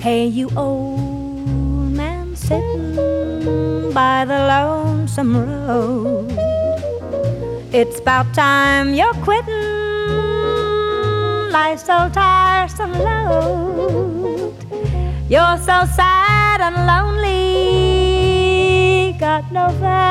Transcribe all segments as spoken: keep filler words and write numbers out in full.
Hey, you old man sitting by the lonesome road, it's about time you're quitting life's so tiresome load. You're so sad and lonely, got no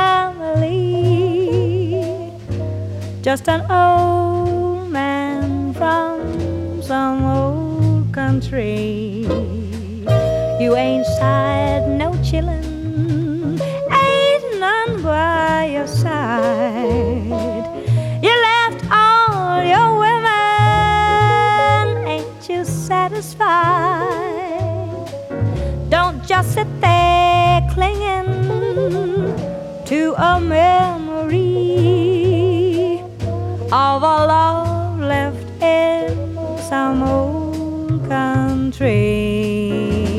family, just an old man from some old country. You ain't sighed no chillin', ain't none by your side. You left all your women, ain't you satisfied? Don't just sit there clinging to a memory of a love left in some old country.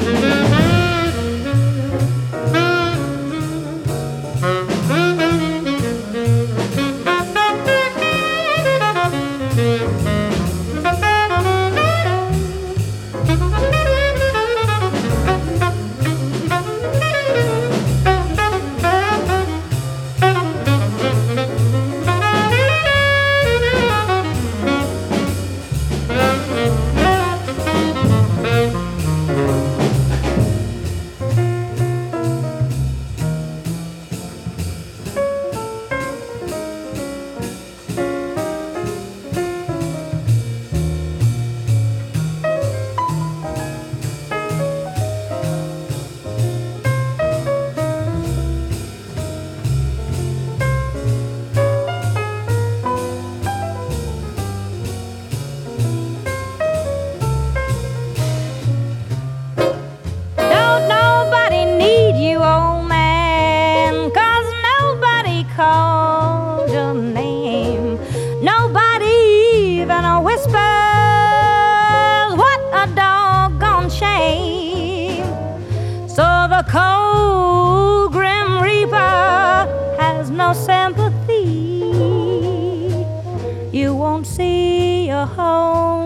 Called your name, nobody even whispers what a doggone shame. So the cold grim reaper has no sympathy. You won't see your home